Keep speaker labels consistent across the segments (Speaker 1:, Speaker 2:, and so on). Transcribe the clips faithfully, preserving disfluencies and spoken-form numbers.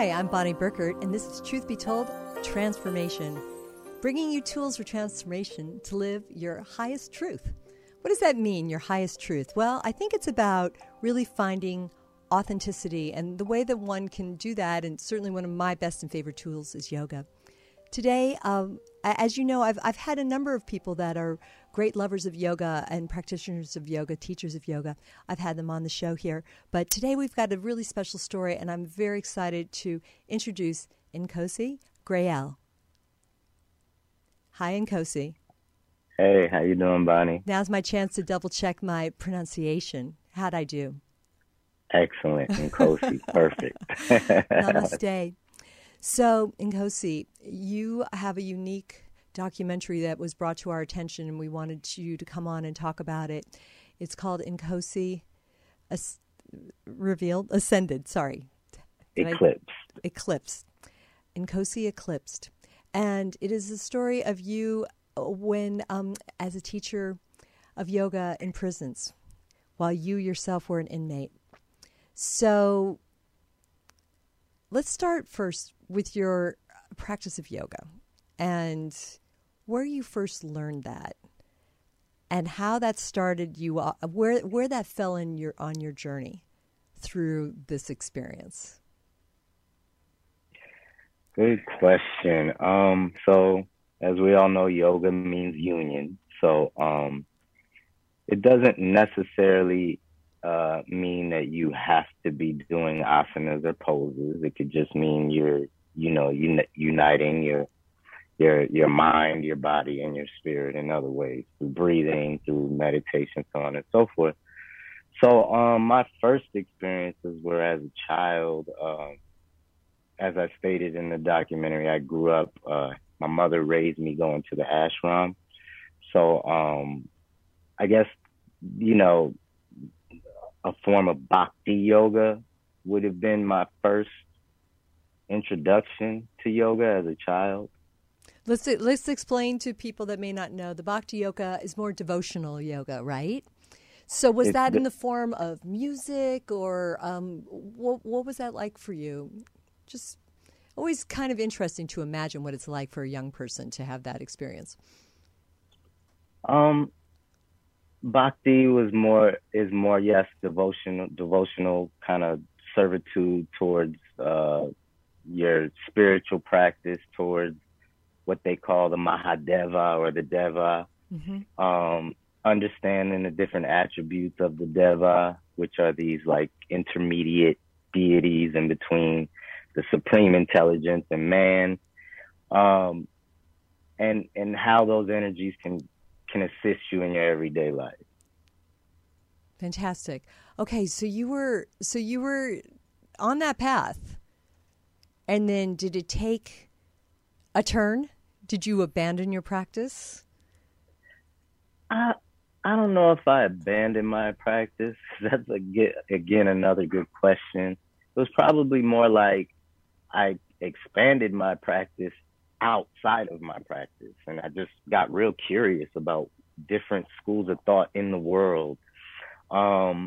Speaker 1: Hi, I'm Bonnie Burkert, and this is Truth Be Told, Transformation, bringing you tools for transformation to live your highest truth. What does that mean, your highest truth? Well, I think it's about really finding authenticity, and the way that one can do that, and certainly one of my best and favorite tools is yoga. Today, um, as you know, I've, I've had a number of people that are great lovers of yoga and practitioners of yoga, teachers of yoga. I've had them on the show here. But today we've got a really special story, and I'm very excited to introduce Nkosi Grayel. Hi, Nkosi.
Speaker 2: Hey, how you doing, Bonnie?
Speaker 1: Now's my chance to double-check my pronunciation. How'd I do?
Speaker 2: Excellent, Nkosi. Perfect.
Speaker 1: Namaste. So, Nkosi, you have a unique documentary that was brought to our attention, and we wanted you to come on and talk about it. It's called Nkosi As- Revealed, Ascended, sorry. Did
Speaker 2: Eclipsed.
Speaker 1: I? Eclipsed. Nkosi Eclipsed. And it is the story of you when, um, as a teacher of yoga in prisons, while you yourself were an inmate. So let's start first with your practice of yoga and where you first learned that and how that started you, uh, where where that fell in your on your journey through this experience.
Speaker 2: Good question. Um, so as we all know, yoga means union. So um, it doesn't necessarily uh, mean that you have to be doing asanas or poses. It could just mean you're, you know, uni- uniting your your your mind, your body, and your spirit in other ways, through breathing, through meditation, so on and so forth. So um, my first experiences were as a child. Um, as I stated in the documentary, I grew up, uh, my mother raised me going to the ashram. So um, I guess, you know, a form of bhakti yoga would have been my first introduction to yoga as a child.
Speaker 1: Let's let's explain to people that may not know. The bhakti yoga is more devotional yoga, right? So was
Speaker 2: It's
Speaker 1: that
Speaker 2: the,
Speaker 1: in the form of music, or um, what, what was that like for you? Just always kind of interesting to imagine what it's like for a young person to have that experience.
Speaker 2: Um, Bhakti was more is more yes devotional devotional kind of servitude towards uh, your spiritual practice, towards what they call the Mahadeva or the Deva. Mm-hmm. Um, understanding the different attributes of the Deva, which are these like intermediate deities in between the supreme intelligence and man, um, and and how those energies can can assist you in your everyday life.
Speaker 1: Fantastic. Okay, so you were so you were on that path, and then did it take a turn? Did you abandon your practice?
Speaker 2: I I don't know if I abandoned my practice. That's a, again another good question. It was probably more like I expanded my practice outside of my practice, and I just got real curious about different schools of thought in the world. Um,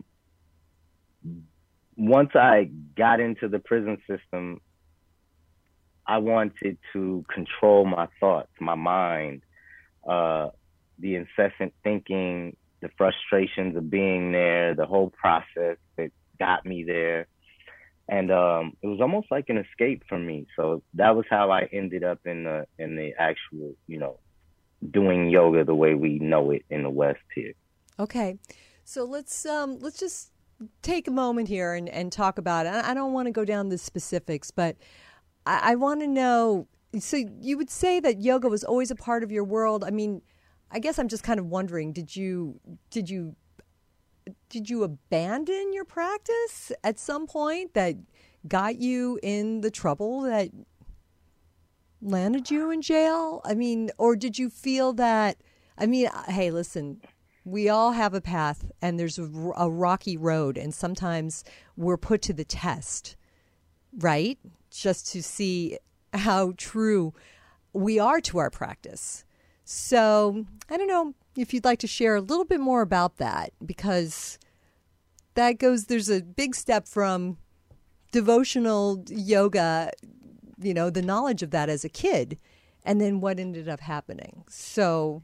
Speaker 2: once I got into the prison system, I wanted to control my thoughts, my mind, uh, the incessant thinking, the frustrations of being there, the whole process that got me there. And um, it was almost like an escape for me. So that was how I ended up in the in the actual, you know, doing yoga the way we know it in the West here.
Speaker 1: Okay, so let's um, let's just take a moment here and, and talk about it. I don't want to go down the specifics, but I, I want to know. So you would say that yoga was always a part of your world. I mean, I guess I'm just kind of wondering, did you did you did you abandon your practice at some point that got you in the trouble that landed you in jail? I mean, or did you feel that, I mean, hey, listen, we all have a path and there's a, a rocky road, and sometimes we're put to the test, right? Just to see how true we are to our practice. So I don't know if you'd like to share a little bit more about that, because that goes, there's a big step from devotional yoga, you know, the knowledge of that as a kid, and then what ended up happening. So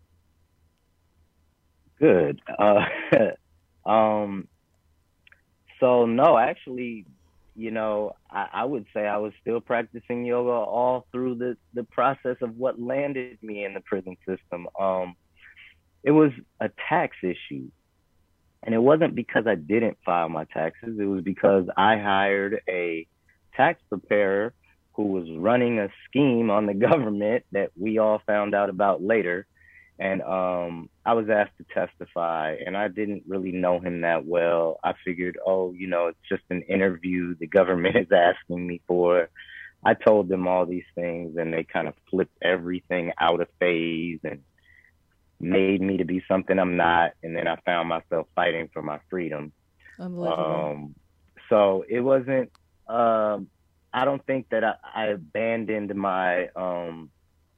Speaker 2: good. Uh, um, so no, actually, you know, I, I would say I was still practicing yoga all through the, the process of what landed me in the prison system. Um, it was a tax issue. And it wasn't because I didn't file my taxes. It was because I hired a tax preparer who was running a scheme on the government that we all found out about later. And um, I was asked to testify, and I didn't really know him that well. I figured, oh, you know, it's just an interview the government is asking me for. I told them all these things, and they kind of flipped everything out of phase and made me to be something I'm not. And then I found myself fighting for my freedom.
Speaker 1: unbelievable.
Speaker 2: Um, so it wasn't, um, I don't think that I, I abandoned my, um,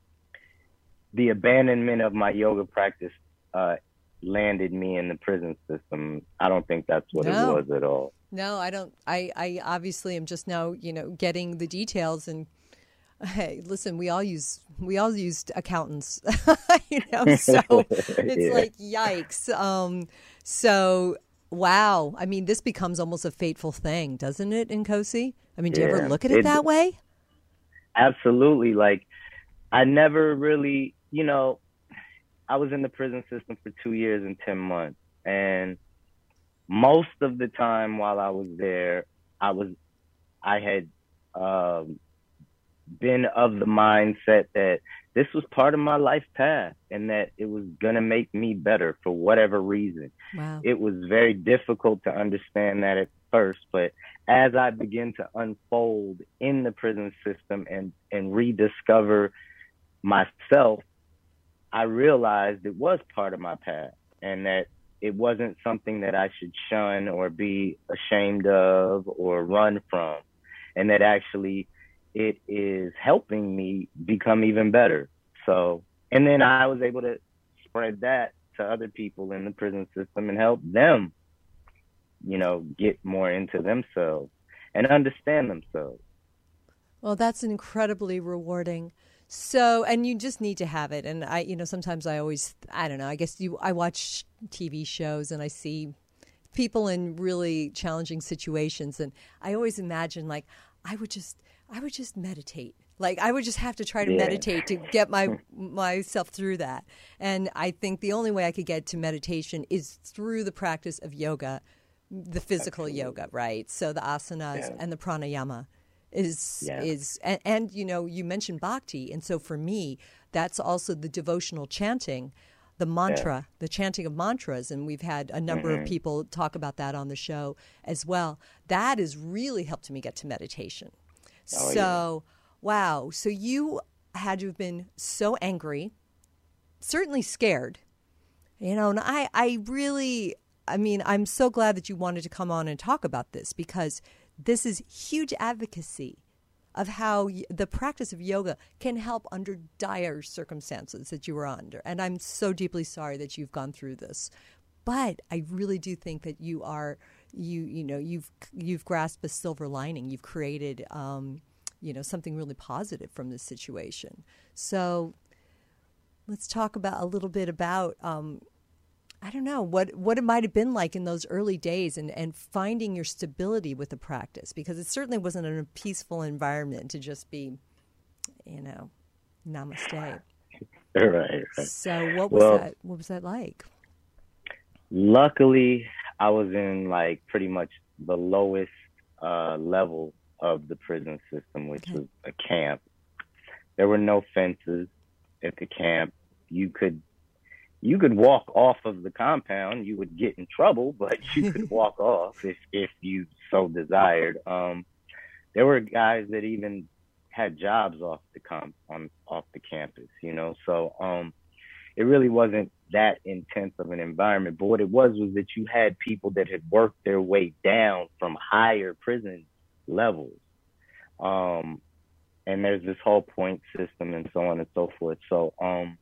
Speaker 2: the abandonment of my yoga practice uh, landed me in the prison system. I don't think that's what
Speaker 1: No.
Speaker 2: it was at all.
Speaker 1: No, I don't. I, I obviously am just now, you know, getting the details. And hey, listen, we all use we all used accountants, you know. So it's
Speaker 2: Yeah.
Speaker 1: like yikes. Um, so wow. I mean, this becomes almost a fateful thing, doesn't it, Nkosi? I mean, do you ever
Speaker 2: Yeah.
Speaker 1: look at it,
Speaker 2: It-
Speaker 1: that way?
Speaker 2: Absolutely. Like, I never really, you know, I was in the prison system for two years and ten months. And most of the time while I was there, I was, I had um, been of the mindset that this was part of my life path and that it was going to make me better for whatever reason.
Speaker 1: Wow.
Speaker 2: It was very difficult to understand that at first, but as I began to unfold in the prison system and, and rediscover myself, I realized it was part of my path and that it wasn't something that I should shun or be ashamed of or run from, and that actually it is helping me become even better. So, and then I was able to spread that to other people in the prison system and help them, you know, get more into themselves and understand themselves.
Speaker 1: Well, that's incredibly rewarding. So, and you just need to have it. And I, you know, sometimes I always, I don't know, I guess you, I watch T V shows and I see people in really challenging situations. And I always imagine like, I would just, I would just meditate. Like I would just have to try to
Speaker 2: Yeah.
Speaker 1: meditate to get my myself through that. And I think the only way I could get to meditation is through the practice of yoga, the physical
Speaker 2: Absolutely.
Speaker 1: yoga, right? So the asanas
Speaker 2: Yeah.
Speaker 1: and the pranayama is
Speaker 2: Yeah.
Speaker 1: is and, and you know, you mentioned bhakti, and so for me that's also the devotional chanting, the mantra, the chanting of mantras, and we've had a number
Speaker 2: Mhm.
Speaker 1: of people talk about that on the show as well. That has really helped me get to meditation.
Speaker 2: Oh,
Speaker 1: So wow, so you had to have been so angry, certainly scared, you know. And I I really, I mean, I'm so glad that you wanted to come on and talk about this, because this is huge advocacy of how y- the practice of yoga can help under dire circumstances that you were under. And I'm so deeply sorry that you've gone through this. But I really do think that you are, you you know, you've you've grasped a silver lining. You've created, um, you know, something really positive from this situation. So let's talk about a little bit about, um, I don't know, what, what it might have been like in those early days, and, and finding your stability with the practice, because it certainly wasn't in a peaceful environment to just be, you know, namaste.
Speaker 2: Right, right.
Speaker 1: So what was
Speaker 2: Well,
Speaker 1: that? What was that like?
Speaker 2: luckily, I was in like pretty much the lowest uh, level of the prison system, which
Speaker 1: Okay.
Speaker 2: was a camp. There were no fences at the camp. You could you could walk off of the compound. You would get in trouble, but you could walk off if if you so desired. Um, there were guys that even had jobs off the com on off the campus, you know. So um, it really wasn't that intense of an environment. But what it was was that you had people that had worked their way down from higher prison levels. Um, and there's this whole point system and so on and so forth. So um,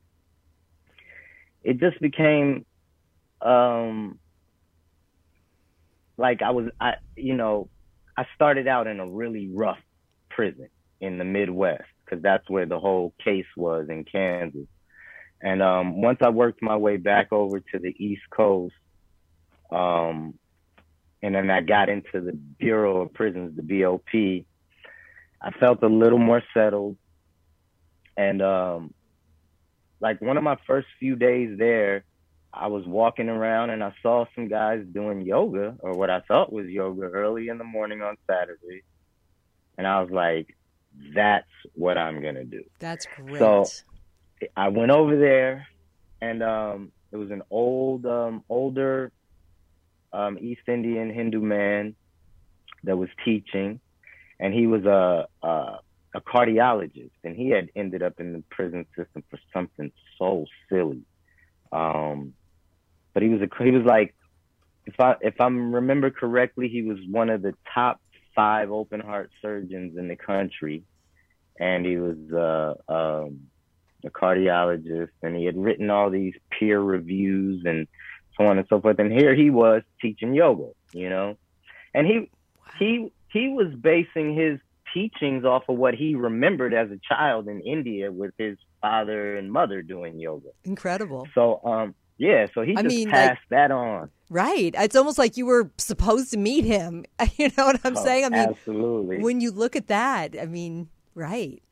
Speaker 2: it just became um, like I was, I you know, I started out in a really rough prison in the Midwest because that's where the whole case was in Kansas. And um, once I worked my way back over to the East Coast, um, and then I got into the Bureau of Prisons, the B O P, I felt a little more settled. And um, like one of my first few days there, I was walking around and I saw some guys doing yoga, or what I thought was yoga, early in the morning on Saturday. And I was like, that's what I'm going to do.
Speaker 1: That's great.
Speaker 2: So I went over there, and um, it was an old, um, older um, East Indian Hindu man that was teaching, and he was a, a a cardiologist, and he had ended up in the prison system for something so silly. Um, but he was a he was like, if I if I remember correctly, he was one of the top five open heart surgeons in the country, and he was uh, um, a cardiologist, and he had written all these peer reviews and so on and so forth. And here he was teaching yoga, you know, and he he he was basing his teachings off of what he remembered as a child in India with his father and mother doing yoga.
Speaker 1: Incredible.
Speaker 2: So, um, yeah, so he
Speaker 1: I
Speaker 2: just
Speaker 1: mean,
Speaker 2: passed
Speaker 1: like,
Speaker 2: that on.
Speaker 1: Right. It's almost like you were supposed to meet him. You know what I'm
Speaker 2: Oh,
Speaker 1: saying? I mean,
Speaker 2: absolutely.
Speaker 1: When you look at that, I mean, right.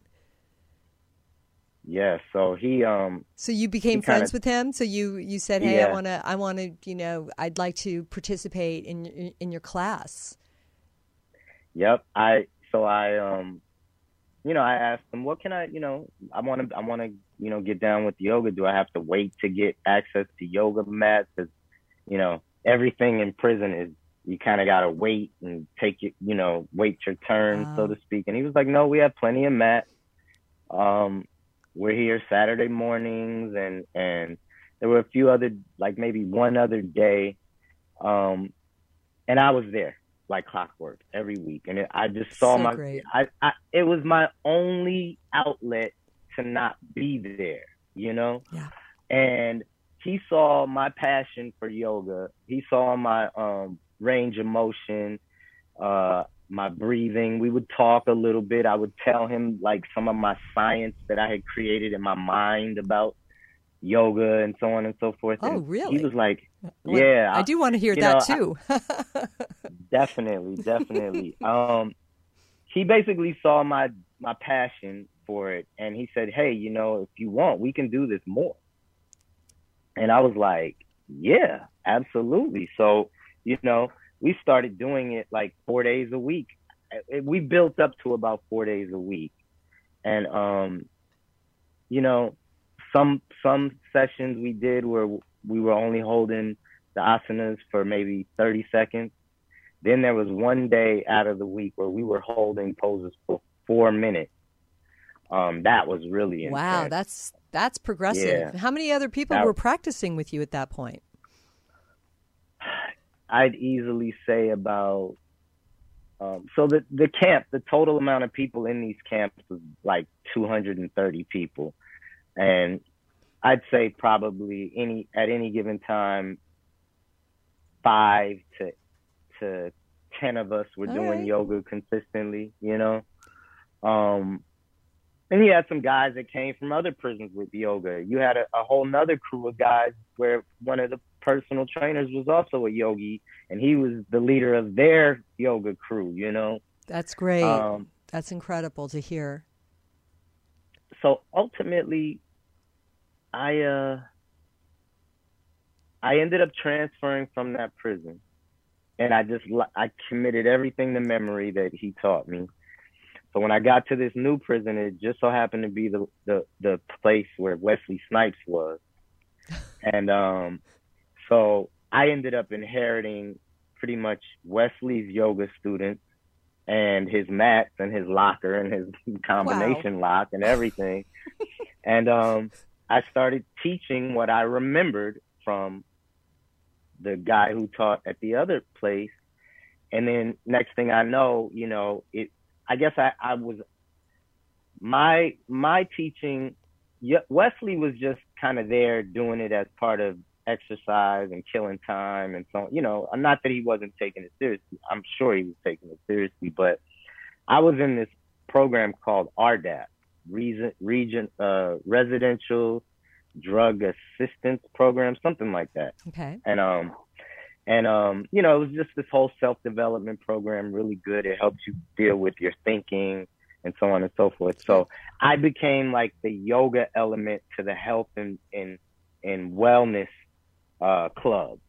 Speaker 2: Yeah, so he um
Speaker 1: So you became
Speaker 2: he kinda,
Speaker 1: friends with him? So you, you said, "Hey, I
Speaker 2: yeah.
Speaker 1: want to I want to, you know, I'd like to participate in in, in your class."
Speaker 2: Yep. I so I um you know, I asked him, what can I, you know, I want to, I want to, you know, get down with yoga. Do I have to wait to get access to yoga mats? Because, you know, everything in prison is, you kind of got to wait and take it, you know, wait your turn,
Speaker 1: Wow.
Speaker 2: so to speak. And he was like, no, we have plenty of mats. Um, we're here Saturday mornings, and, and there were a few other, like maybe one other day. Um, and I was there like clockwork every week. And it, I just saw
Speaker 1: So
Speaker 2: my,
Speaker 1: great.
Speaker 2: I, I, it was my only outlet to not be there, you know?
Speaker 1: Yeah.
Speaker 2: And he saw my passion for yoga. He saw my um, range of motion, uh, my breathing. We would talk a little bit. I would tell him like some of my science that I had created in my mind about yoga and so on and so forth.
Speaker 1: Oh,
Speaker 2: And
Speaker 1: really?
Speaker 2: he was like,
Speaker 1: Well,
Speaker 2: yeah.
Speaker 1: I do want to hear
Speaker 2: you
Speaker 1: that
Speaker 2: know,
Speaker 1: too.
Speaker 2: I, definitely, definitely. um, he basically saw my, my passion for it. And he said, hey, you know, if you want, we can do this more. And I was like, yeah, absolutely. So, you know, we started doing it like four days a week. We built up to about four days a week. And, um, you know, some some sessions we did where we were only holding the asanas for maybe thirty seconds. Then there was one day out of the week where we were holding poses for four minutes. Um, that was really intense.
Speaker 1: Wow, that's that's progressive.
Speaker 2: Yeah.
Speaker 1: How many other people
Speaker 2: That-
Speaker 1: were practicing with you at that point?
Speaker 2: I'd easily say about, um, so the, the camp, the total amount of people in these camps was like two hundred thirty people. And I'd say probably any, at any given time, five to, to ten of us were
Speaker 1: All
Speaker 2: doing
Speaker 1: right.
Speaker 2: yoga consistently, you know? Um, and you had some guys that came from other prisons with yoga. You had a, a whole nother crew of guys where one of the personal trainers was also a yogi, and he was the leader of their yoga crew, you know?
Speaker 1: That's great.
Speaker 2: Um,
Speaker 1: That's incredible to hear.
Speaker 2: so ultimately, I, uh, I ended up transferring from that prison, and I just, I committed everything to memory that he taught me. So when I got to this new prison, it just so happened to be the, the, the place where Wesley Snipes was. And um, so I ended up inheriting pretty much Wesley's yoga students and his mats and his locker and his combination wow. lock and everything. And um, I started teaching what I remembered from the guy who taught at the other place. And then next thing I know, you know, it, I guess I, I was, my, my teaching, Wesley was just kind of there doing it as part of, exercise and killing time and so, you know, not that he wasn't taking it seriously. I'm sure he was taking it seriously, but I was in this program called R D A P, Region, Region uh, Residential Drug Assistance Program, something like that.
Speaker 1: Okay.
Speaker 2: And um, and um, you know, it was just this whole self-development program, really good. It helps you deal with your thinking and so on and so forth. So I became like the yoga element to the health and and, and wellness uh, club,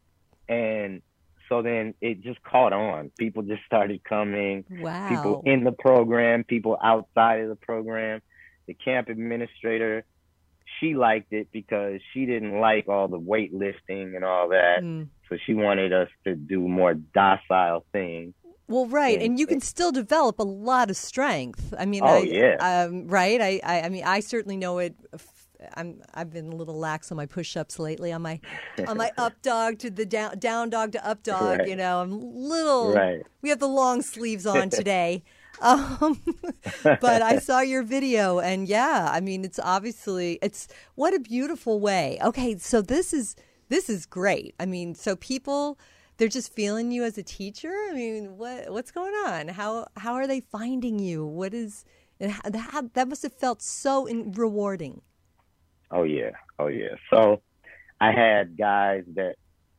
Speaker 2: and so then it just caught on. People just started coming.
Speaker 1: Wow.
Speaker 2: People in the program, people outside of the program. The camp administrator, she liked it because she didn't like all the weightlifting and all that. Mm. So she wanted us to do more docile things.
Speaker 1: Well, right, and, and you can still develop a lot of strength. I mean,
Speaker 2: oh
Speaker 1: I,
Speaker 2: yeah,
Speaker 1: um, right. I, I, I mean, I certainly know it. I'm, I've been a little lax on my push-ups lately. On my, on my up dog to the down, down dog to up dog. Right. You know, I'm little.
Speaker 2: Right.
Speaker 1: We have the long sleeves on today. Um, but I saw your video, and yeah, I mean, it's obviously it's what a beautiful way. Okay, so this is this is great. I mean, so people. They're just feeling you as a teacher. I mean, what what's going on? How how are they finding you? What is that? That must have felt so in, rewarding.
Speaker 2: Oh yeah, oh yeah. So I had guys that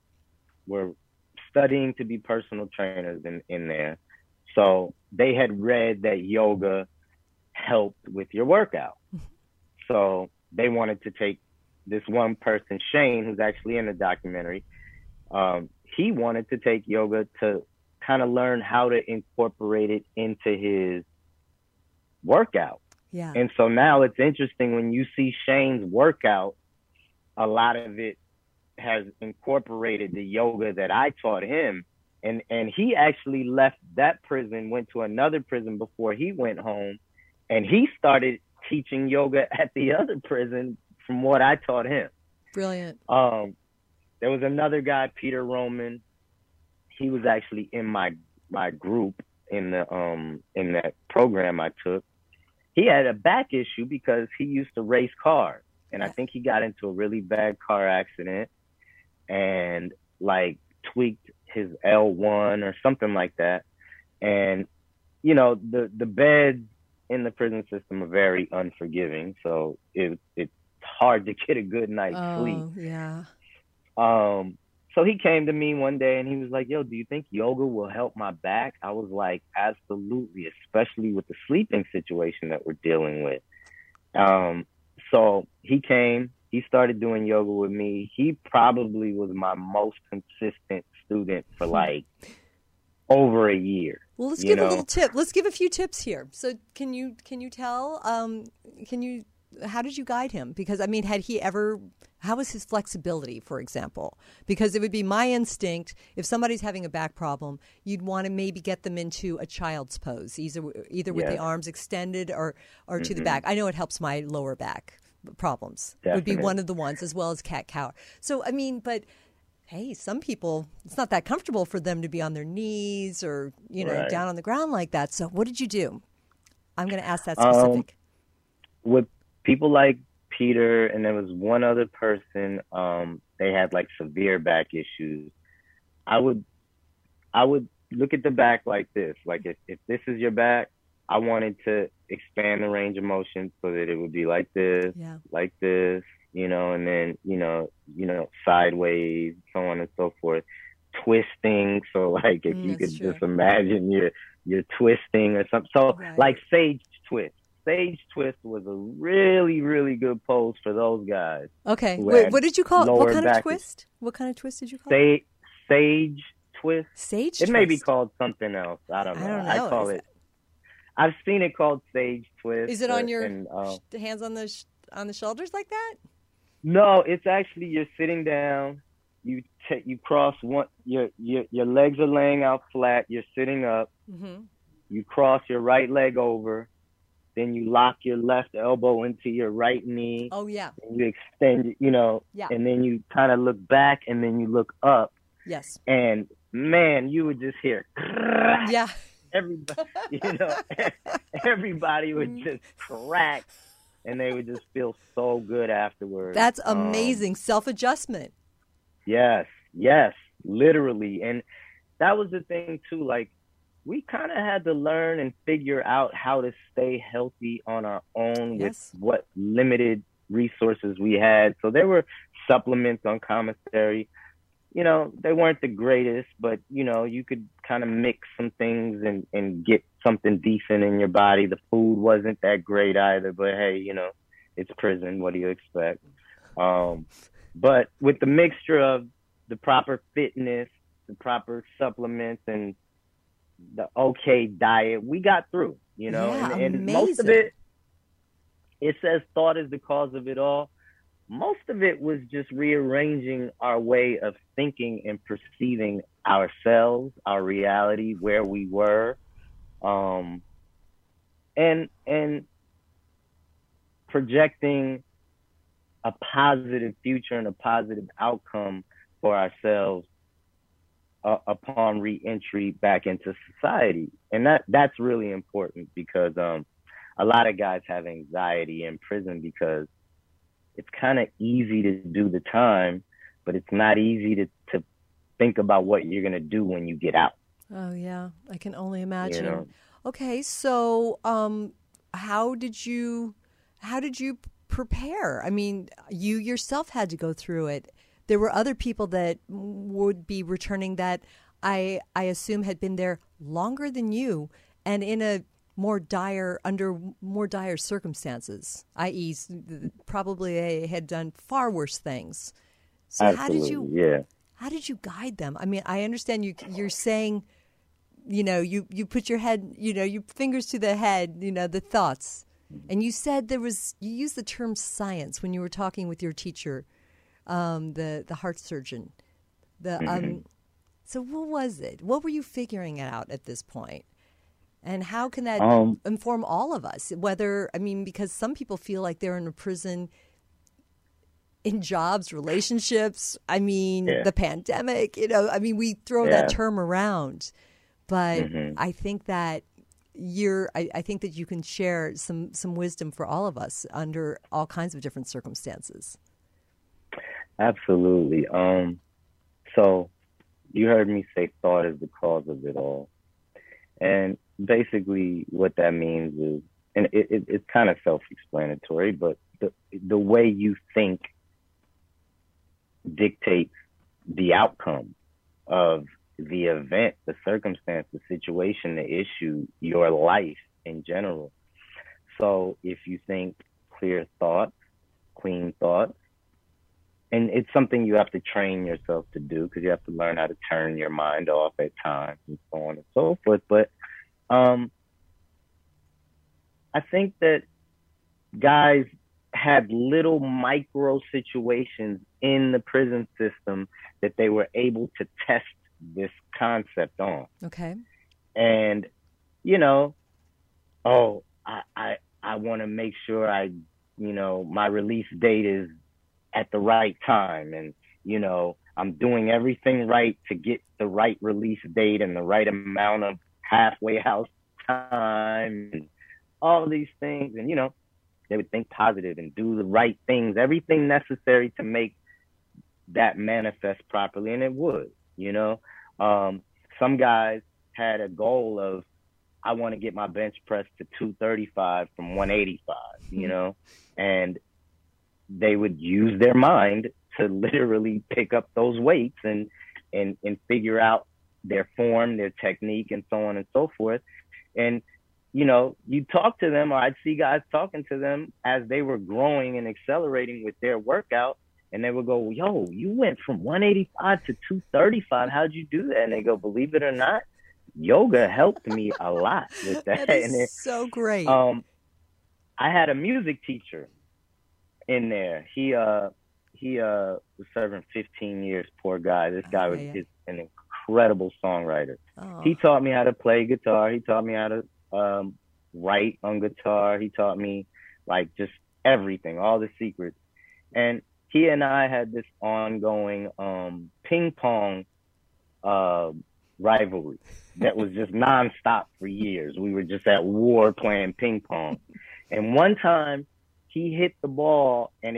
Speaker 2: were studying to be personal trainers in, in there. So they had read that yoga helped with your workout. So they wanted to take this one person, Shane, who's actually in the documentary. Um, he wanted to take yoga to kind of learn how to incorporate it into his workout.
Speaker 1: Yeah.
Speaker 2: And so now it's interesting when you see Shane's workout, a lot of it has incorporated the yoga that I taught him. And, and he actually left that prison, went to another prison before he went home. And he started teaching yoga at the other prison from what I taught him.
Speaker 1: Brilliant.
Speaker 2: Um, There was another guy, Peter Roman. He was actually in my my group in the um in that program I took. He had a back issue because he used to race cars, and I think he got into a really bad car accident and like tweaked his L one or something like that. And you know, the the beds in the prison system are very unforgiving, so it it's hard to get a good night's
Speaker 1: oh,
Speaker 2: sleep.
Speaker 1: Yeah.
Speaker 2: Um, so he came to me one day and he was like, yo, do you think yoga will help my back? I was like, absolutely, especially with the sleeping situation that we're dealing with. Um, so he came, he started doing yoga with me. He probably was my most consistent student for like over a year.
Speaker 1: Well, let's give know? a little tip. Let's give a few tips here. So can you, can you tell, um, can you, how did you guide him? Because I mean, had he ever, how was his flexibility, for example? Because it would be my instinct, if somebody's having a back problem, you'd want to maybe get them into a child's pose, either either with yes. the arms extended or, or mm-hmm. to the back. I know it helps my lower back problems.
Speaker 2: Definitely.
Speaker 1: Would be one of the ones, as well as cat-cow. So, I mean, but hey, some people, it's not that comfortable for them to be on their knees or, you know,
Speaker 2: right.
Speaker 1: down on the ground like that. So what did you do? I'm going to ask that specific.
Speaker 2: Um, with people like Peter, and there was one other person, um, they had like severe back issues. I would, I would look at the back like this. Like if, if this is your back, I wanted to expand the range of motion so that it would be like this,
Speaker 1: yeah.
Speaker 2: like this, you know, and then, you know, you know, sideways, so on and so forth, twisting. So like if
Speaker 1: mm,
Speaker 2: you could
Speaker 1: true.
Speaker 2: just imagine you're, you're twisting or something. So
Speaker 1: right.
Speaker 2: like sage twist. Sage twist was a really, really good pose for those guys.
Speaker 1: Okay. Wait, what did you call it? What kind of twist? What kind of twist did you call
Speaker 2: it? Sage twist.
Speaker 1: Sage
Speaker 2: twist? It may be called something else. I don't know.
Speaker 1: I don't know.
Speaker 2: I call
Speaker 1: Is
Speaker 2: it. I've seen it called sage twist.
Speaker 1: Is it on your
Speaker 2: and, uh,
Speaker 1: hands on the sh- on the shoulders like that?
Speaker 2: No, it's actually you're sitting down. You t- you cross one. Your your your legs are laying out flat. You're sitting up.
Speaker 1: Mm-hmm.
Speaker 2: You cross your right leg over. Then you lock your left elbow into your right knee.
Speaker 1: Oh, yeah.
Speaker 2: And you extend, you know,
Speaker 1: yeah.
Speaker 2: and then you kind of look back and then you look up.
Speaker 1: Yes.
Speaker 2: And, man, you would just hear.
Speaker 1: Yeah.
Speaker 2: Everybody, you know, everybody would just crack and they would just feel so good afterwards.
Speaker 1: That's amazing. Um, Self-adjustment.
Speaker 2: Yes, yes, literally. And that was the thing too. Like we kind of had to learn and figure out how to stay healthy on our own with
Speaker 1: Yes.
Speaker 2: what limited resources we had. So there were supplements on commissary. You know, they weren't the greatest, but you know, you could kind of mix some things and and get something decent in your body. The food wasn't that great either, but hey, you know, it's prison. What do you expect? Um, but with the mixture of the proper fitness, the proper supplements, and the okay diet, we got through, you know, and,
Speaker 1: Yeah,
Speaker 2: and most of
Speaker 1: amazing.
Speaker 2: it, it says thought is the cause of it all. Most of it was just rearranging our way of thinking and perceiving ourselves, our reality, where we were, um, and and projecting a positive future and a positive outcome for ourselves uh, upon reentry back into society. And that that's really important because um, a lot of guys have anxiety in prison because it's kind of easy to do the time, but it's not easy to, to think about what you're going to do when you get out.
Speaker 1: Oh, yeah. I can only
Speaker 2: You
Speaker 1: imagine.
Speaker 2: know,
Speaker 1: Okay, so um, how did you how did you prepare? I mean, you yourself had to go through it. There were other people that would be returning that I I assume had been there longer than you and in a more dire under more dire circumstances, that is, probably they had done far worse things. So how did
Speaker 2: absolutely,
Speaker 1: you
Speaker 2: yeah.
Speaker 1: how did you guide them? I mean, I understand you you're saying, you know, you, you put your head, you know, your fingers to the head, you know, the thoughts. And you said there was, you used the term science when you were talking with your teacher, um, the, the heart surgeon. The
Speaker 2: Mm-hmm.
Speaker 1: um, So what was it? What were you figuring out at this point? And how can that
Speaker 2: Um,
Speaker 1: inform all of us? Whether, I mean, because some people feel like they're in a prison in jobs, relationships, I mean,
Speaker 2: yeah,
Speaker 1: the pandemic, you know, I mean, we throw that
Speaker 2: yeah.
Speaker 1: term around. But
Speaker 2: Mm-hmm.
Speaker 1: I think that you're, I, I think that you can share some, some wisdom for all of us under all kinds of different circumstances.
Speaker 2: Absolutely. Um, so you heard me say thought is the cause of it all. And basically what that means is, and it, it, it's kind of self-explanatory, but the, the way you think dictates the outcome of the event, the circumstance, the situation, the issue, your life in general. So if you think clear thoughts, clean thoughts, and it's something you have to train yourself to do because you have to learn how to turn your mind off at times and so on and so forth. But um, I think that guys had little micro situations in the prison system that they were able to test this concept on.
Speaker 1: Okay.
Speaker 2: And, you know, oh, I, I, I want to make sure I, you know, my release date is at the right time. And, you know, I'm doing everything right to get the right release date and the right amount of halfway house time and all these things. And, you know, they would think positive and do the right things, everything necessary to make that manifest properly. And it would, you know, um, some guys had a goal of, I want to get my bench press to two thirty-five from one eighty-five, you know, and they would use their mind to literally pick up those weights and, and, and figure out their form, their technique, and so on and so forth. And, you know, you talk to them, or I'd see guys talking to them as they were growing and accelerating with their workout. And they would go, yo, you went from one eighty-five to two thirty-five. How'd you do that? And they go, believe it or not, yoga helped me a lot with that.
Speaker 1: That is
Speaker 2: and it,
Speaker 1: so great.
Speaker 2: um, I had a music teacher in there. He uh he uh was serving fifteen years. Poor guy. This guy
Speaker 1: Oh,
Speaker 2: was
Speaker 1: yeah.
Speaker 2: is an incredible songwriter.
Speaker 1: Oh,
Speaker 2: He taught me how to play guitar. He taught me how to um write on guitar. He taught me like just everything, all the secrets. And he and I had this ongoing um ping pong uh rivalry that was just nonstop for years. We were just at war playing ping pong. And one time he hit the ball and it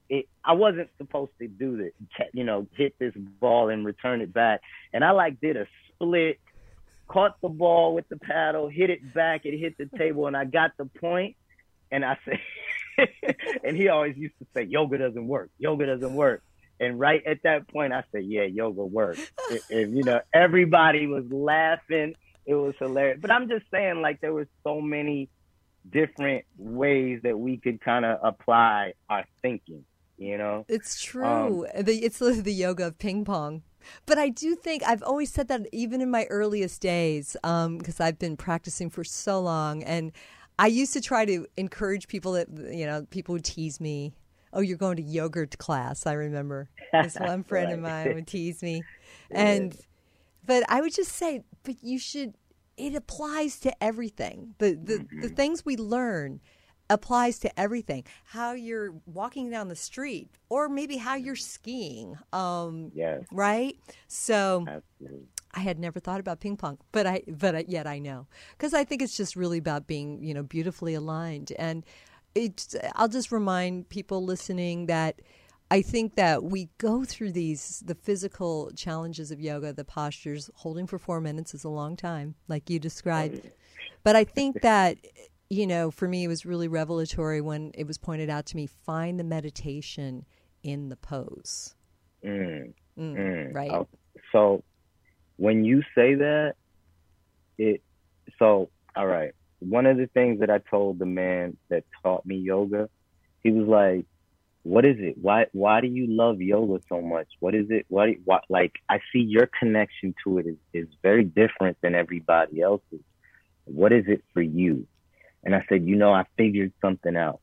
Speaker 2: it, I wasn't supposed to do this, you know, hit this ball and return it back. And I like did a split, caught the ball with the paddle, hit it back, it hit the table, and I got the point. And I said, and he always used to say, yoga doesn't work, yoga doesn't work. And right at that point, I said, yeah, yoga works. And, you know, everybody was laughing. It was hilarious. But I'm just saying, like, there were so many different ways that we could kind of apply our thinking, you know?
Speaker 1: It's true. Um, the, it's the, the yoga of ping pong. But I do think I've always said that even in my earliest days, because um, I've been practicing for so long. And I used to try to encourage people that, you know, people would tease me. Oh, you're going to yogurt class, I remember. This one friend right. of mine would tease me. And, yeah. But I would just say, but you should, it applies to everything. The, the, mm-hmm. the things we learn applies to everything. How you're walking down the street, or maybe how you're skiing. Um,
Speaker 2: yes.
Speaker 1: Right? So
Speaker 2: Absolutely.
Speaker 1: I had never thought about ping pong, but I, but I, yet I know. Because I think it's just really about being, you know, beautifully aligned. And It, I'll just remind people listening that I think that we go through these, the physical challenges of yoga, the postures. Holding for four minutes is a long time, like you described. But I think that, you know, for me, it was really revelatory when it was pointed out to me, find the meditation in the pose.
Speaker 2: Mm,
Speaker 1: mm,
Speaker 2: mm.
Speaker 1: Right?
Speaker 2: Oh, so when you say that, it, so, all right. One of the things that I told the man that taught me yoga, he was like, what is it? Why why do you love yoga so much? What is it? What, what like, I see your connection to it is, is very different than everybody else's. What is it for you? And I said, you know, I figured something out.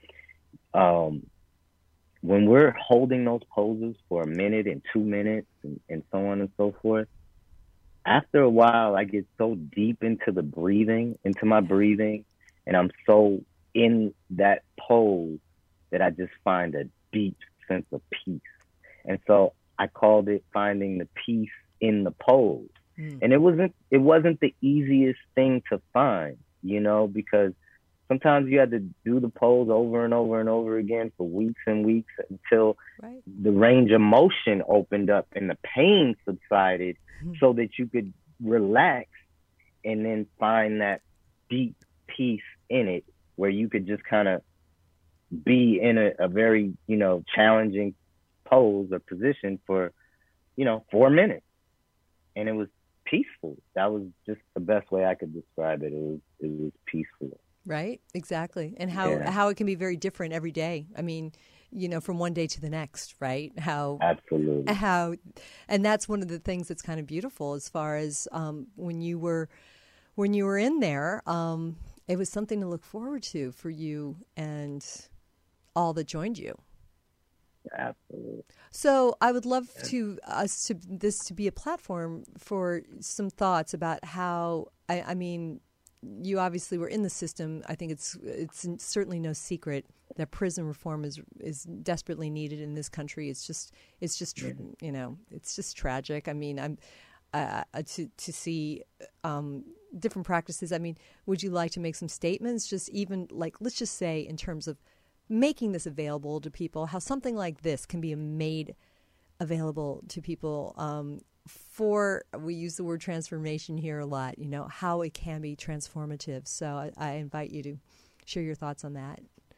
Speaker 2: Um, when we're holding those poses for a minute and two minutes and, and so on and so forth, after a while, I get so deep into the breathing, into my breathing, and I'm so in that pose that I just find a deep sense of peace. And so I called it finding the peace in the pose. Mm. And it wasn't it wasn't the easiest thing to find, you know, because sometimes you had to do the pose over and over and over again for weeks and weeks until right. the range of motion opened up and the pain subsided mm. so that you could relax and then find that deep peace in it where you could just kind of be in a, a very, you know, challenging pose or position for, you know, four minutes. And it was peaceful. That was just the best way I could describe it. It was, it was peaceful.
Speaker 1: Right, exactly. And how, yeah. how it can be very different every day. I mean, you know, from one day to the next, right? How
Speaker 2: Absolutely.
Speaker 1: How, and that's one of the things that's kind of beautiful as far as um, when you were, when you were in there, um, it was something to look forward to for you and all that joined you.
Speaker 2: Absolutely.
Speaker 1: So I would love to us to this to be a platform for some thoughts about how I, I mean, you obviously were in the system. I think it's it's certainly no secret that prison reform is is desperately needed in this country. It's just it's just tra- you know it's just tragic. I mean, I'm uh, to to see um, different practices. I mean, would you like to make some statements? Just even like let's just say in terms of making this available to people, how something like this can be made available to people. Um, for we use the word transformation here a lot, you know, how it can be transformative. So I, I invite you to share your thoughts on that.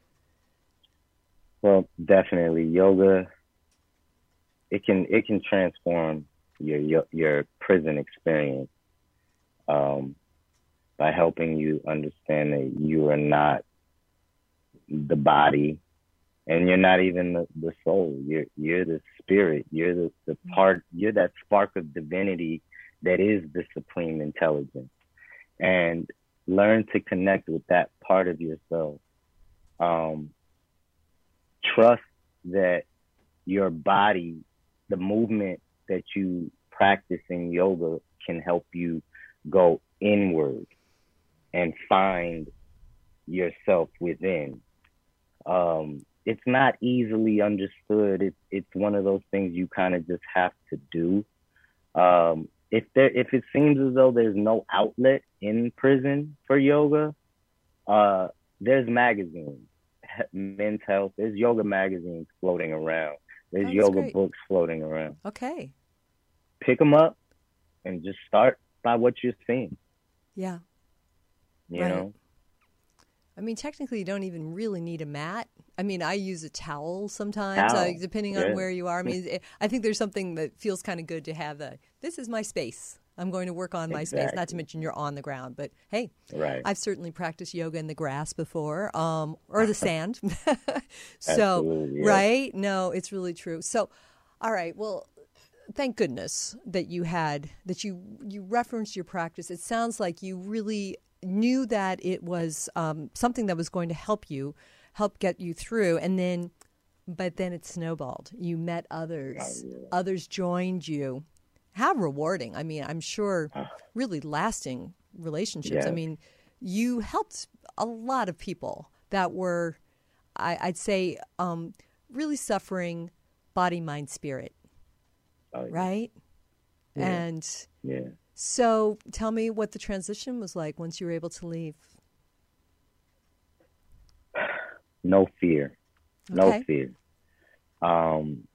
Speaker 2: Well, definitely yoga. It can it can transform your your, your prison experience um, by helping you understand that you are not the body, and you're not even the, the soul. You're you're the spirit. You're the, the part. You're that spark of divinity that is the supreme intelligence. And learn to connect with that part of yourself. Um, trust that your body, the movement that you practice in yoga, can help you go inward and find yourself within. Um, it's not easily understood. It's it's one of those things you kind of just have to do. Um, if there if it seems as though there's no outlet in prison for yoga, uh, there's magazines. Men's Health. There's yoga magazines floating around. There's
Speaker 1: Oh, that's
Speaker 2: yoga
Speaker 1: great.
Speaker 2: books floating around.
Speaker 1: Okay.
Speaker 2: Pick them up and just start by what you're seeing.
Speaker 1: Yeah.
Speaker 2: You
Speaker 1: Right.
Speaker 2: know?
Speaker 1: I mean, technically, you don't even really need a mat. I mean, I use a towel sometimes, uh,
Speaker 2: Towel.
Speaker 1: depending
Speaker 2: Yeah.
Speaker 1: on where you are. I mean, it, I think there's something that feels kind of good to have. The this is my space. I'm going to work on my space. Not to
Speaker 2: Exactly.
Speaker 1: mention you're on the ground, but hey,
Speaker 2: Right.
Speaker 1: I've certainly practiced yoga in the grass before, um, or the sand. so,
Speaker 2: Absolutely, yes.
Speaker 1: right? No, it's really true. So, all right. Well, thank goodness that you had that you you referenced your practice. It sounds like you really knew that it was um, something that was going to help you, help get you through, and then, but then it snowballed. You met others,
Speaker 2: Oh, yeah.
Speaker 1: others joined you. How rewarding! I mean, I'm sure, really lasting relationships. I
Speaker 2: Yes.
Speaker 1: mean, you helped a lot of people that were, I, I'd say, um, really suffering, body, mind, spirit.
Speaker 2: Oh, yeah.
Speaker 1: Right?
Speaker 2: Yeah.
Speaker 1: And
Speaker 2: Yeah.
Speaker 1: so tell me what the transition was like once you were able to leave.
Speaker 2: No fear. No
Speaker 1: Okay.
Speaker 2: fear. Um,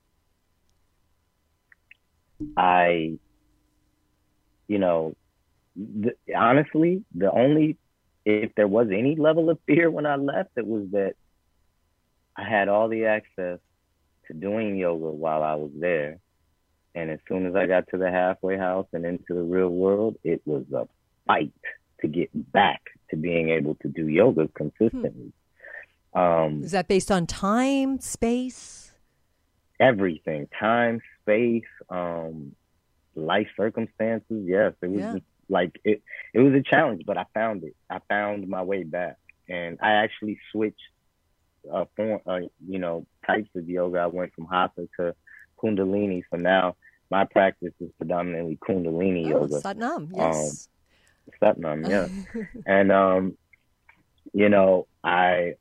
Speaker 2: I, you know, th- honestly, the only, if there was any level of fear when I left, it was that I had all the access to doing yoga while I was there. And as soon as I got to the halfway house and into the real world, it was a fight to get back to being able to do yoga consistently. Um,
Speaker 1: Is that based on time, space?
Speaker 2: everything, time, space, um, life circumstances. Yes, it was
Speaker 1: Yeah.
Speaker 2: just like it. It was a challenge, but I found it. I found my way back, and I actually switched, uh, form, uh, you know, types of yoga. I went from hatha to Kundalini. So now my practice is predominantly Kundalini
Speaker 1: Oh,
Speaker 2: yoga.
Speaker 1: Satnam, yes.
Speaker 2: Satnam, yeah. And um, you know, I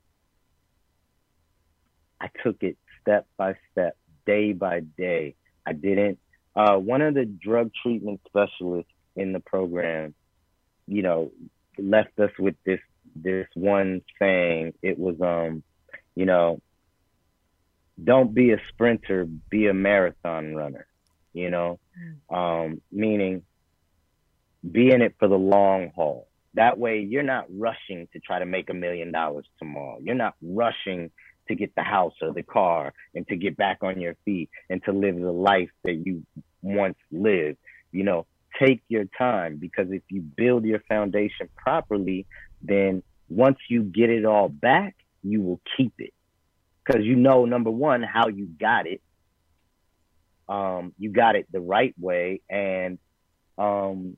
Speaker 2: I took it step by step, day by day. I didn't. Uh, one of the drug treatment specialists in the program, you know, left us with this this one saying. It was, um, you know, don't be a sprinter, be a marathon runner. You know, um, meaning be in it for the long haul. That way, you're not rushing to try to make a million dollars tomorrow. You're not rushing to get the house or the car and to get back on your feet and to live the life that you once lived. You know, take your time, because if you build your foundation properly, then once you get it all back, you will keep it. Because you know, number one, how you got it. Um, you got it the right way, and um,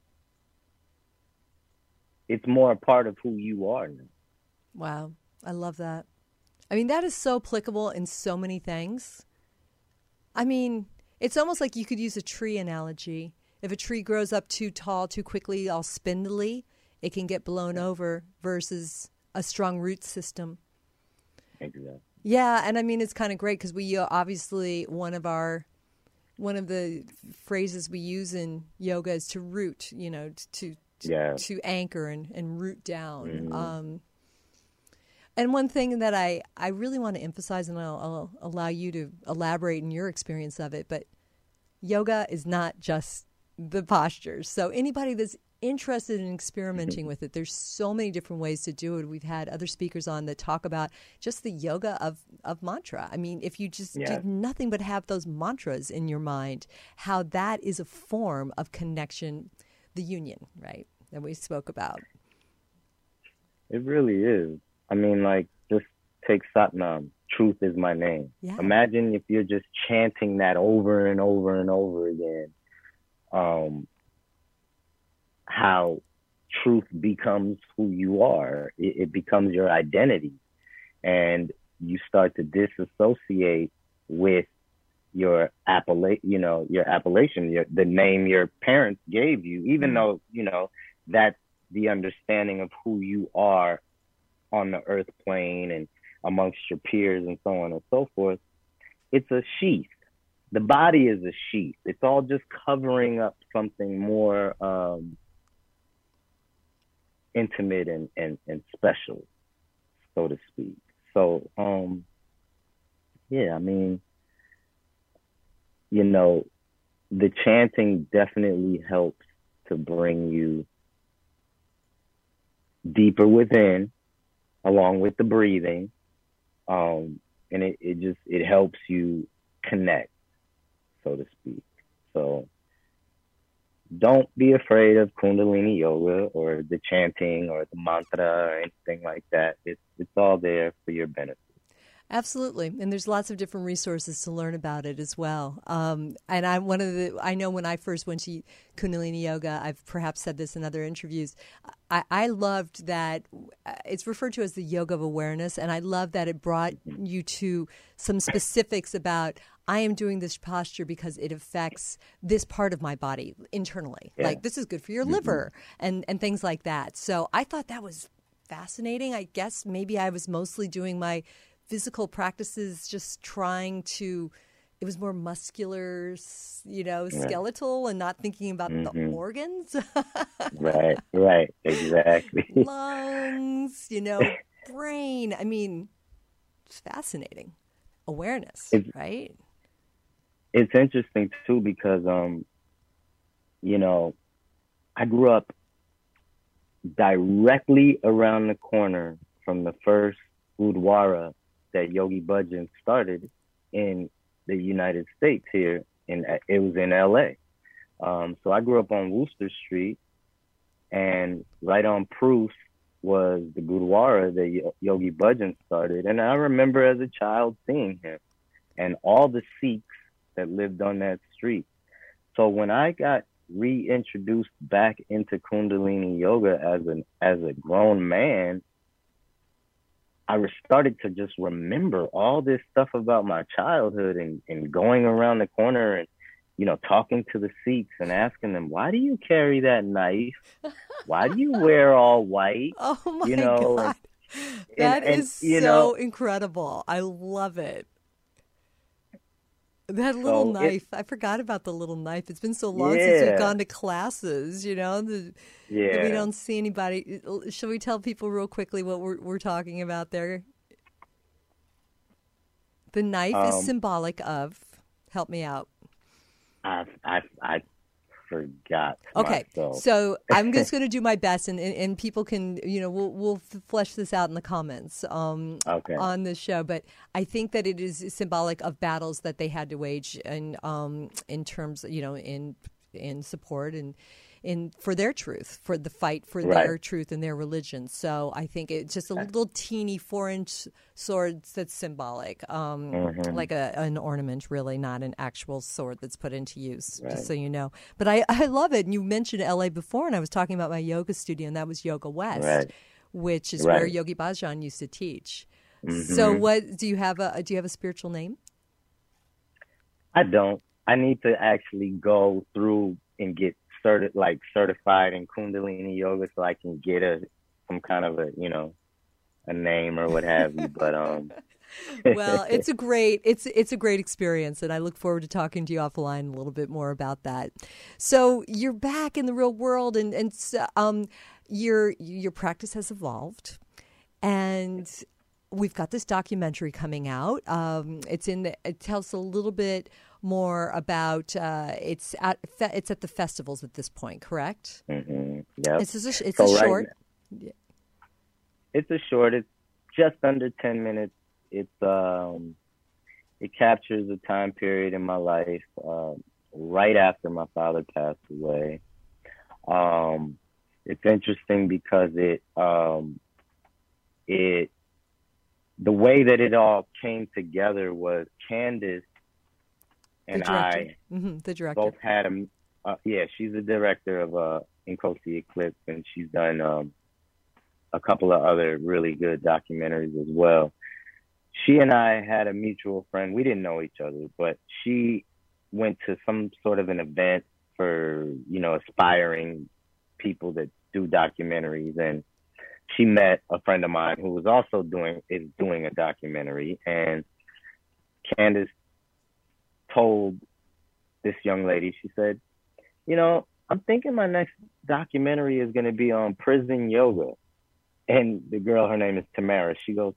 Speaker 2: it's more a part of who you are now.
Speaker 1: Wow. I love that. I mean, that is so applicable in so many things. I mean, it's almost like you could use a tree analogy. If a tree grows up too tall, too quickly, all spindly, it can get blown over versus a strong root system.
Speaker 2: Exactly.
Speaker 1: Yeah, and I mean, it's kind of great because we uh, obviously, one of our, one of the phrases we use in yoga is to root, you know, to to,
Speaker 2: Yeah.
Speaker 1: to anchor and, and root down.
Speaker 2: Mhm.
Speaker 1: Um, and one thing that I, I really want to emphasize, and I'll, I'll allow you to elaborate in your experience of it, but yoga is not just the postures. So anybody that's interested in experimenting with it, there's so many different ways to do it. We've had other speakers on that talk about just the yoga of, of mantra. I mean, if you just
Speaker 2: Yeah.
Speaker 1: did nothing but have those mantras in your mind, how that is a form of connection, the union, right, that we spoke about.
Speaker 2: It really is. I mean, like, just take Satnam. Truth is my name.
Speaker 1: Yeah.
Speaker 2: Imagine if you're just chanting that over and over and over again. Um, how truth becomes who you are. It, it becomes your identity, and you start to disassociate with your appellate, you know, your appellation, your, the name your parents gave you, even
Speaker 1: Mm.
Speaker 2: though, you know, that's the understanding of who you are on the earth plane and amongst your peers and so on and so forth. It's a sheath. The body is a sheath. It's all just covering up something more um, intimate and, and, and special, so to speak. So, um, yeah, I mean, you know, the chanting definitely helps to bring you deeper within, along with the breathing. Um, and it, it just, it helps you connect, so to speak. So don't be afraid of Kundalini yoga or the chanting or the mantra or anything like that. It's, it's all there for your benefit.
Speaker 1: Absolutely, and there's lots of different resources to learn about it as well. Um, and I one of the I know when I first went to Kundalini Yoga, I've perhaps said this in other interviews. I, I loved that it's referred to as the yoga of awareness, and I love that it brought you to some specifics about I am doing this posture because it affects this part of my body internally.
Speaker 2: Yeah.
Speaker 1: Like this is good for your
Speaker 2: Mm-hmm.
Speaker 1: liver and and things like that. So I thought that was fascinating. I guess maybe I was mostly doing my physical practices, just trying to, it was more muscular, you know, skeletal, and not thinking about
Speaker 2: Mm-hmm.
Speaker 1: the organs.
Speaker 2: Right, right, exactly.
Speaker 1: Lungs, you know, brain. I mean, it's fascinating. Awareness,
Speaker 2: It's,
Speaker 1: right?
Speaker 2: it's interesting too because, um, you know, I grew up directly around the corner from the first Gurdwara that Yogi Bhajan started in the United States here. In, it was in L A. Um, so I grew up on Wooster Street, and right on Proost was the Gurdwara that Yogi Bhajan started. And I remember as a child seeing him and all the Sikhs that lived on that street. So when I got reintroduced back into Kundalini yoga as an as a grown man, I started to just remember all this stuff about my childhood and, and going around the corner and, you know, talking to the Sikhs and asking them, why do you carry that knife? Why do you wear all white?
Speaker 1: Oh my
Speaker 2: you know,
Speaker 1: God.
Speaker 2: And,
Speaker 1: that
Speaker 2: and,
Speaker 1: is
Speaker 2: and, you
Speaker 1: so
Speaker 2: know,
Speaker 1: incredible. I love it. That little
Speaker 2: so
Speaker 1: knife.
Speaker 2: it,
Speaker 1: I forgot about the little knife. It's been so long since we've
Speaker 2: yeah,
Speaker 1: gone to classes, you know, the, that we
Speaker 2: yeah.
Speaker 1: don't see anybody. Shall we tell people real quickly what we're, we're talking about there? The knife is
Speaker 2: Um,
Speaker 1: symbolic of, help me out.
Speaker 2: I, I, I forgot
Speaker 1: Okay,
Speaker 2: myself.
Speaker 1: so I'm just going to do my best, and, and, and people can, you know, we'll we'll flesh this out in the comments um,
Speaker 2: Okay.
Speaker 1: on this show. But I think that it is symbolic of battles that they had to wage, and um, in terms, you know, in in support and in for their truth, for the fight for
Speaker 2: Right.
Speaker 1: their truth and their religion. So I think it's just a little teeny four-inch sword that's symbolic, um,
Speaker 2: Mhm.
Speaker 1: like a, an ornament, really, not an actual sword that's put into use,
Speaker 2: Right.
Speaker 1: just so you know. But I, I love it. And you mentioned L A before, and I was talking about my yoga studio, and that was Yoga West,
Speaker 2: Right.
Speaker 1: which is where
Speaker 2: Right.
Speaker 1: Yogi Bhajan used to teach.
Speaker 2: Mhm.
Speaker 1: So what, do you have a, do you have a spiritual name?
Speaker 2: I don't. I need to actually go through and get certi- like certified in Kundalini yoga so I can get a some kind of a, you know, a name or what have you. But um
Speaker 1: Well, it's a great it's it's a great experience, and I look forward to talking to you offline a little bit more about that. So you're back in the real world, and and um, your your practice has evolved, and we've got this documentary coming out. Um, it's in the, it tells a little bit more about uh, it's at it's at the festivals at this point, correct?
Speaker 2: hmm yeah.
Speaker 1: It's just a, it's
Speaker 2: So
Speaker 1: a
Speaker 2: right
Speaker 1: short.
Speaker 2: now, it's a short. It's just under ten minutes. It's um, it captures a time period in my life uh, right after my father passed away. Um, it's interesting because it um, it the way that it all came together was Candace and
Speaker 1: the director.
Speaker 2: I
Speaker 1: Mm-hmm, the director.
Speaker 2: both had a uh, yeah. She's the director of uh, Nkosi Eclipse, and she's done um, a couple of other really good documentaries as well. She and I had a mutual friend. We didn't know each other, but she went to some sort of an event for, you know, aspiring people that do documentaries. And she met a friend of mine who was also doing, is doing a documentary. And Candace told this young lady, she said, you know, I'm thinking my next documentary is going to be on prison yoga. And the girl, her name is Tamara. She goes,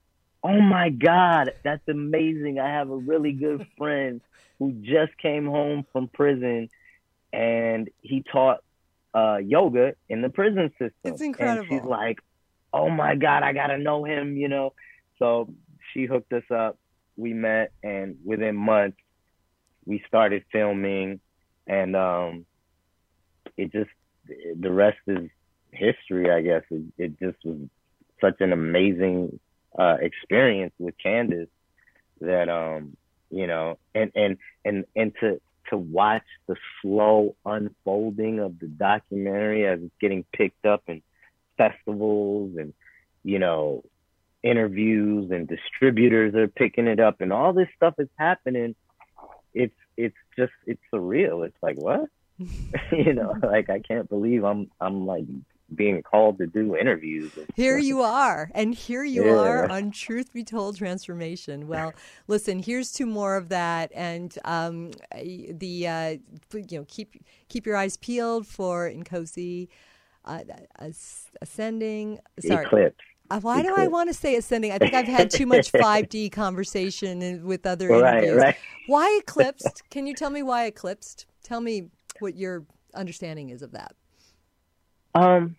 Speaker 2: oh my God, that's amazing. I have a really good friend who just came home from prison, and he taught uh, yoga in the prison system.
Speaker 1: It's incredible.
Speaker 2: And she's like, oh my God, I got to know him, you know? So she hooked us up. We met, and within months, we started filming, and um, it just, the rest is history, I guess. It, it just was such an amazing uh, experience with Candace that, um, you know, and, and, and, and to, to watch the slow unfolding of the documentary as it's getting picked up in festivals and, you know, interviews, and distributors are picking it up, and all this stuff is happening. It's, it's just, it's surreal. It's like, what? You know, like, I can't believe I'm, I'm like being called to do interviews.
Speaker 1: Here you are, and here you
Speaker 2: yeah.
Speaker 1: are on Truth Be Told Transformation. Well, listen, here's to more of that, and um, the uh, you know, keep keep your eyes peeled for Nkosi uh, ascending. Sorry.
Speaker 2: Eclipse.
Speaker 1: Uh, why
Speaker 2: Eclipse.
Speaker 1: do I want to say ascending? I think I've had too much five D conversation with other
Speaker 2: right,
Speaker 1: interviews.
Speaker 2: Right.
Speaker 1: Why eclipsed? Can you tell me why eclipsed? Tell me what your understanding is of that.
Speaker 2: Um,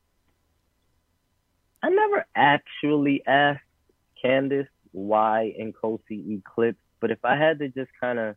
Speaker 2: I never actually asked Candace why Nkosi eclipsed, but if I had to just kind of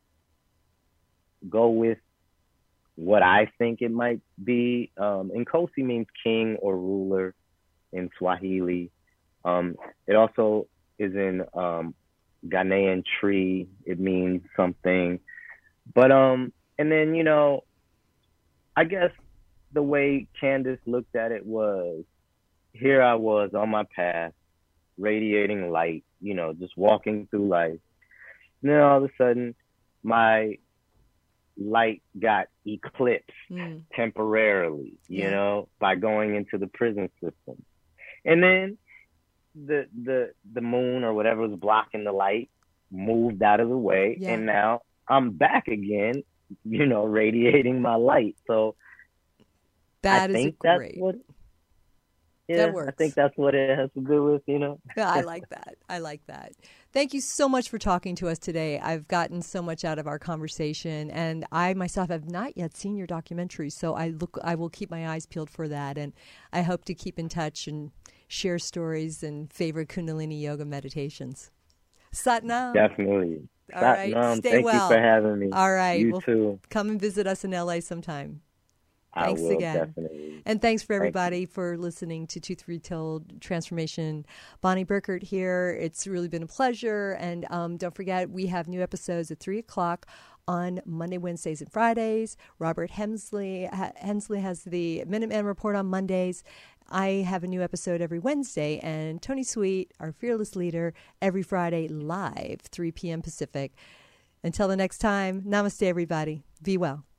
Speaker 2: go with what I think it might be, um, Nkosi means king or ruler in Swahili. Um, it also is in um, Ghanaian tree. It means something. But, um, and then, you know, I guess the way Candace looked at it was, here I was on my path, radiating light, you know, just walking through life. And then all of a sudden, my light got eclipsed mm. temporarily, you yeah. know, by going into the prison system. And then the the the moon or whatever was blocking the light moved out of the way, yeah. and now I'm back again, you know, radiating my light. So
Speaker 1: that
Speaker 2: I
Speaker 1: is
Speaker 2: think
Speaker 1: great.
Speaker 2: That's what, yeah,
Speaker 1: that works.
Speaker 2: I think that's what it has to do with, you know.
Speaker 1: Yeah, I like that. I like that. Thank you so much for talking to us today. I've gotten so much out of our conversation, and I myself have not yet seen your documentary, so I look. I will keep my eyes peeled for that, and I hope to keep in touch and share stories and favorite Kundalini yoga meditations. Satnam.
Speaker 2: Definitely.
Speaker 1: All right.
Speaker 2: Satnam.
Speaker 1: Stay
Speaker 2: Thank
Speaker 1: well.
Speaker 2: you for having me.
Speaker 1: All right.
Speaker 2: You
Speaker 1: well,
Speaker 2: too.
Speaker 1: Come and visit us in L A sometime. Thanks
Speaker 2: I will,
Speaker 1: again.
Speaker 2: Definitely.
Speaker 1: And thanks for everybody
Speaker 2: Thank
Speaker 1: for listening to Truth Be Told Transformation. Bonnie Burkert here. It's really been a pleasure. And um, don't forget, we have new episodes at three o'clock on Monday, Wednesdays, and Fridays. Robert Hemsley, Hensley has the Minuteman Report on Mondays. I have a new episode every Wednesday. And Tony Sweet, our fearless leader, every Friday live, three p.m. Pacific. Until the next time, namaste, everybody. Be well.